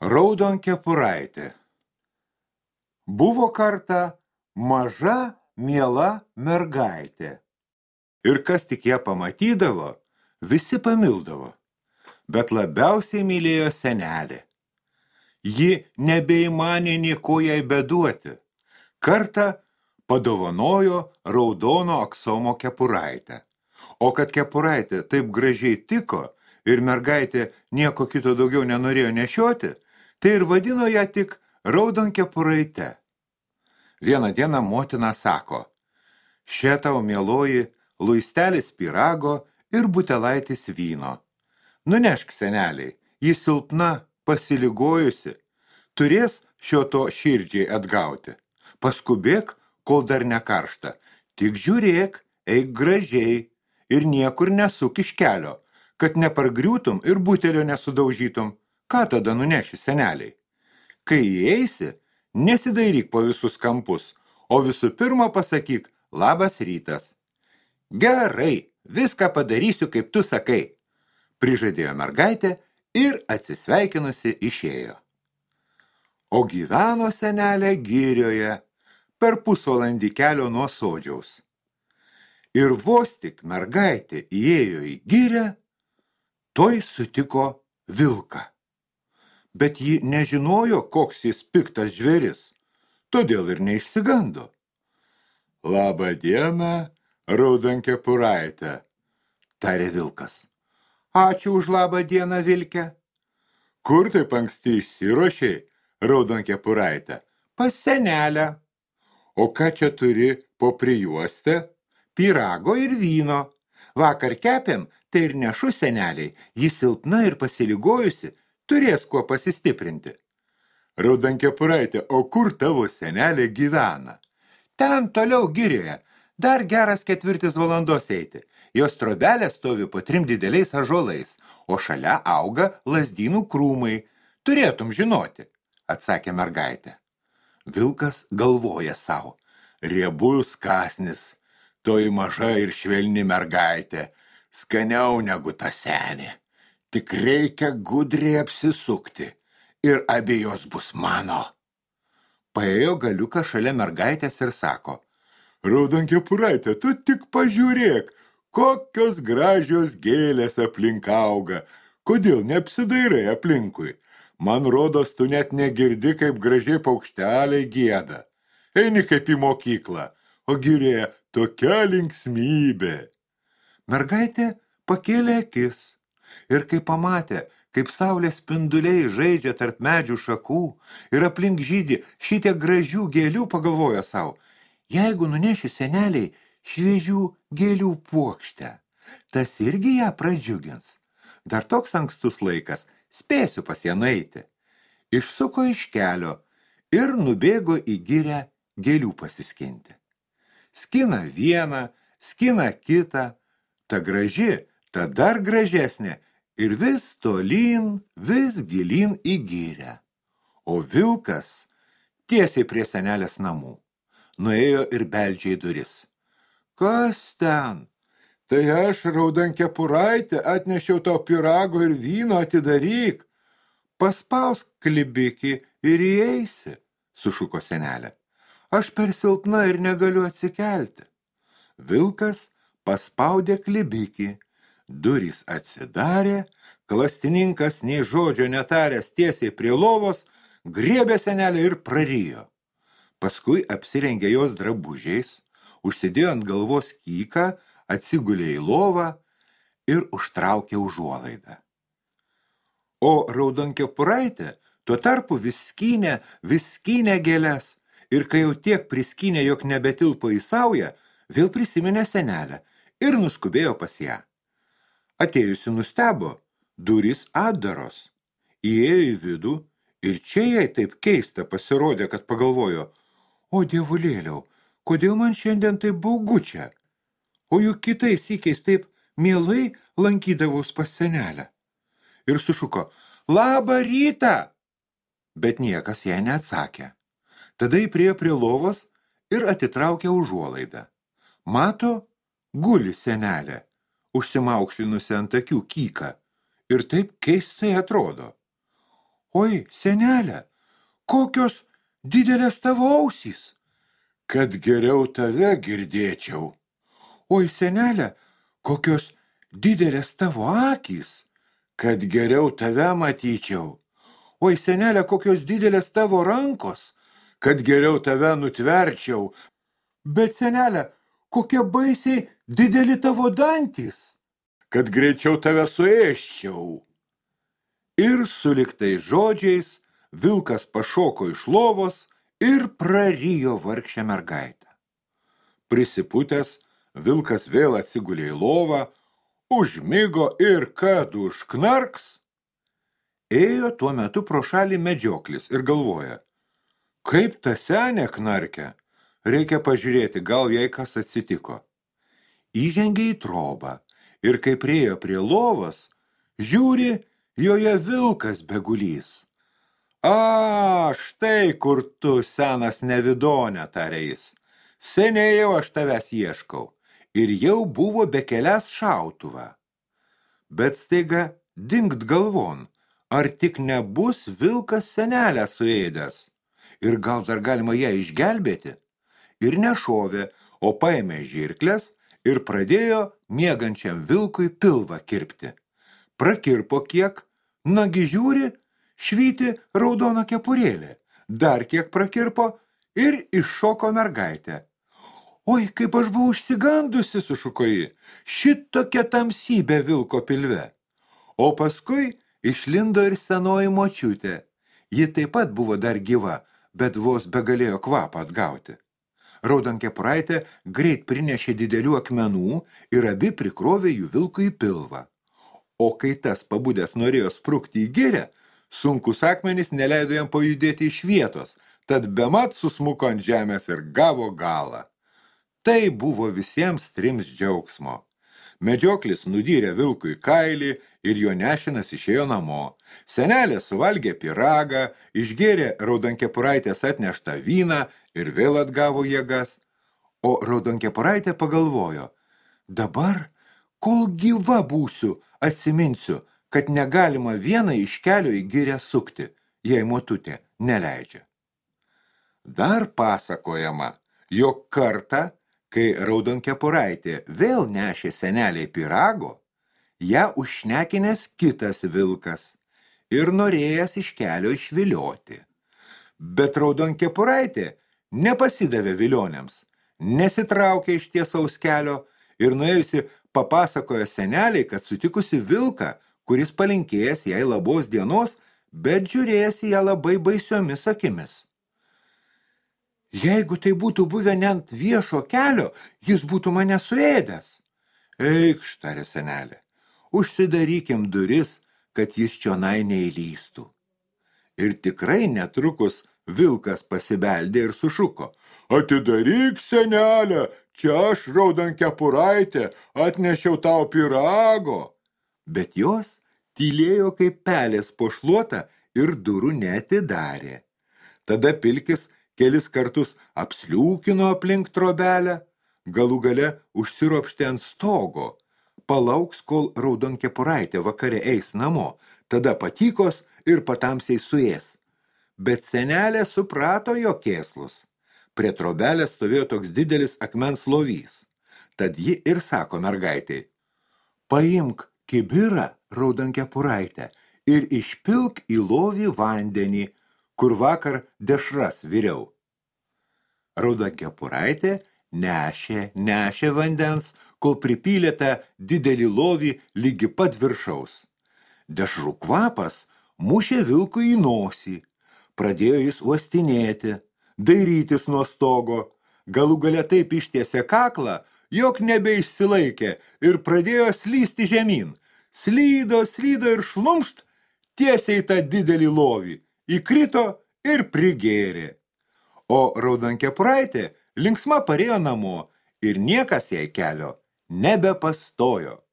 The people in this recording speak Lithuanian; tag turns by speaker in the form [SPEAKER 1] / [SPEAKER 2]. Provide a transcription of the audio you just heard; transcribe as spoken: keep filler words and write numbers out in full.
[SPEAKER 1] Raudonkepuraitė. Buvo kartą maža, miela mergaitė. Ir kas tik ją pamatydavo, visi pamildavo. Bet labiausiai mylėjo senelė. Ji nebeįmanė nieko jai beduoti. Kartą padovanojo raudono aksomo kepuraitę. O kad kepuraitė taip gražiai tiko ir mergaitė nieko kito daugiau nenorėjo nešioti, tai ir vadino ją tik raudonkepuraite. Vieną dieną motina sako: "Šia tau, mieloji, luistelis pyrago ir butelaitis vyno. Nunešk seneliai, ji silpna, pasiligojusi, turės šio to širdžiai atgauti. Paskubėk, kol dar nekaršta, tik žiūrėk, eik gražiai ir niekur nesuk iš kelio, kad nepargriūtum ir butelio nesudaužytum. Ką tada nuneši seneliai? Kai įeisi, nesidairyk po visus kampus, o visų pirma pasakyk: labas rytas." "Gerai, viską padarysiu, kaip tu sakai," prižadėjo mergaitė ir atsisveikinusi išėjo. O gyveno senelė girioje per pusvalandį kelio nuo sodžiaus. Ir vos tik mergaitė įėjo į girią, toj sutiko vilką. Bet ji nežinojo, koks jis piktas žvėris, todėl ir neišsigando. "Labą dieną, raudonkepuraite," tarė vilkas. "Ačiū už labą dieną, vilke." "Kur taip anksti išsiruošei, raudonkepuraite?" "Pas senelę." "O ką čia turi po prijuostę?" "Pyrago ir vyno. Vakar kepėm, tai ir nešu seneliai. Ji silpna ir pasiligojusi, turės kuo pasistiprinti." "Raudonkepuraite, o kur tavo senelė gyvena?" "Ten toliau girioje, dar geras ketvirtis valandos eiti. Jos trobelė stovi po trim dideliais ąžuolais, o šalia auga lazdynų krūmai. Turėtum žinoti," atsakė mergaitė. Vilkas galvoja sau: "Riebus kąsnis, toji maža ir švelni mergaitė, skaniau negu ta senė. Tik reikia gudriai apsisukti ir abi jos bus mano." Paėjo galiuką šalia mergaitės ir sako: "Raudonkepuraite, tu tik pažiūrėk, kokios gražios gėlės aplink auga. Kodėl neapsidairai aplinkui? Man rodos, tu net negirdi, kaip gražiai paukšteliai gieda. Eini kaip į mokyklą, o girioje tokia linksmybė." Mergaitė pakėlė akis ir kai pamatė, kaip saulės spinduliai žaidžia tarp medžių šakų ir aplink žydi šitiek gražių gėlių, pagalvojo sau: "Jeigu nunešiu seneliai šviežių gėlių puokštę, tas irgi ją pradžiugins. Dar toks ankstus laikas, spėsiu pas ją nueiti." Išsuko iš kelio ir nubėgo į girią gėlių pasiskinti. Skina vieną, skina kitą, ta graži, ta dar gražesnė ir vis tolyn, vis gilyn į girią. O vilkas tiesiai prie senelės namų. Nuėjo ir beldžia į duris. "Kas ten?" "Tai aš, raudonkepuraitė, atnešiau tau pyrago ir vyno, atidaryk." "Paspausk klibikį ir įeisi," sušuko senelė. "Aš per silpna ir negaliu atsikelti." Vilkas paspaudė klibikį, durys atsidarė, klastininkas nei žodžio netaręs tiesiai prie lovos, griebė senelę ir prarijo. Paskui apsirengė jos drabužiais, užsidėjo ant galvos kyką, atsigulė į lovą ir užtraukė užuolaidą. O raudonkepuraitė tuo tarpu vis skynė, vis skynė gėles ir kai jau tiek priskynė, jog nebetilpo į saują, vėl prisiminė senelę ir nuskubėjo pas ją. Atėjusi nustebo, durys atdaros. Įėjo į vidų ir čia jai taip keista pasirodė, kad pagalvojo: "O dievulėliau, kodėl man šiandien taip baugu čia? O juk kitais sykiais taip mielai lankydavaus pas senelę." Ir sušuko: "Labą rytą!" Bet niekas jai neatsakė. Tada ji priėjo prie lovos ir atitraukė užuolaidą. Mato, guli senelė, užsimaukšlinusi ant akių kyką, ir taip keistai atrodo. Oi, senelė, kokios didelės tavo ausys, kad geriau tave girdėčiau. Oi, senelė, kokios didelės tavo akys, kad geriau tave matyčiau. Oi, senelė, kokios didelės tavo rankos, kad geriau tave nutverčiau. Bet, senelė, kokie baisiai dideli tavo dantys, kad greičiau tave suėsčiau. Ir suliktais žodžiais vilkas pašoko iš lovos ir prarijo vargšę mergaitę. Prisipūtęs, vilkas vėl atsigulė į lovą, užmigo ir kad užknarks. Ėjo tuo metu pro šalį medžioklis ir galvoja, kaip ta senė knarkia, reikia pažiūrėti, gal jai kas atsitiko. Įžengė į trobą ir kai priėjo prie lovos, žiūri, joje vilkas begulys. A, štai kur tu, senas nevidonė, tarė jis. Seniai jau aš tavęs ieškau ir jau buvo bekelęs šautuvą. Bet staiga dingt galvon, ar tik nebus vilkas senelę suėdęs ir gal dar galima ją išgelbėti. Ir nešovė, o paėmė žirkles ir pradėjo miegančiam vilkui pilvą kirpti. Prakirpo kiek, nagi žiūri, švyti raudona kepurėlė, dar kiek prakirpo ir iššoko mergaitė. Oi, kaip aš buvau išsigandusi, sušuko ji, šitokia tamsybė vilko pilve. O paskui išlindo ir senoji močiutė. Ji taip pat buvo dar gyva, bet vos begalėjo kvapą atgauti. Raudonkepuraitė greit prinešė didelių akmenų ir abi prikrovė jų vilkui į pilvą. O kai tas pabudęs norėjo sprukti į girią, sunkus akmenys neleido jam pajudėti iš vietos, tad bemat susmuko ant žemės ir gavo galą. Tai buvo visiems trims džiaugsmo. Medžioklis nudyrė vilkui kailį ir jo nešinas išėjo namo. Senelė suvalgė pyragą, išgėrė Raudonkepuraitės atneštą vyną ir vėl atgavo jėgas. O Raudonkepuraitė pagalvojo, dabar, kol gyva būsiu, atsiminsiu, kad negalima vieną iš kelio į girę sukti, jei motutė neleidžia. Dar pasakojama, jog kartą, kai Raudonkepuraitė vėl nešė seneliai pyrago, ją užšnekinęs kitas vilkas ir norėjęs iš kelio išvilioti. Bet Raudonkepuraitė nepasidavė vilionėms, nesitraukė iš tiesaus kelio ir nuėjusi papasakojo seneliai, kad sutikusi vilką, kuris palinkėjęs jai labos dienos, bet žiūrėjęs į ją labai baisiomis akimis. Jeigu tai būtų buvę ne ant viešo kelio, jis būtų mane suėdęs. Eikš, tarė senelė, užsidarykim duris, kad jis čionai neįlystų. Ir tikrai netrukus vilkas pasibeldė ir sušuko. Atidaryk, senelė, čia aš Raudonkepuraitė, atnešiau tau pyrago. Bet jos tylėjo kaip pelės po šluotą ir durų neatidarė. Tada pilkis kelis kartus apsliūkino aplink trobelę, galų gale užsiropštė ant stogo, palauks, kol Raudonkepuraitė vakare eis namo, tada patykos ir patamsiai suės. Bet senelė suprato jo kėslus. Prie trobelės stovėjo toks didelis akmens lovys. Tad ji ir sako mergaitei, paimk kibirą, Raudonkepuraitę, ir išpilk į lovį vandenį, kur vakar dešras viriau. Raudonkepuraitė nešė, nešė vandens, kol pripylė tą didelį lovį lygi pat viršaus. Dešrų kvapas mušė vilkui į nosį. Pradėjo jis uostinėti, dairytis nuo stogo. Galų gale taip ištiesė kaklą, jog nebeišsilaikė ir pradėjo slysti žemyn. Slydo, slydo ir šlumšt tiesiai tą didelį lovį. Įkrito ir prigėrė. O Raudonkepuraitė linksma parėjo namo ir niekas jai kelio nebepastojo.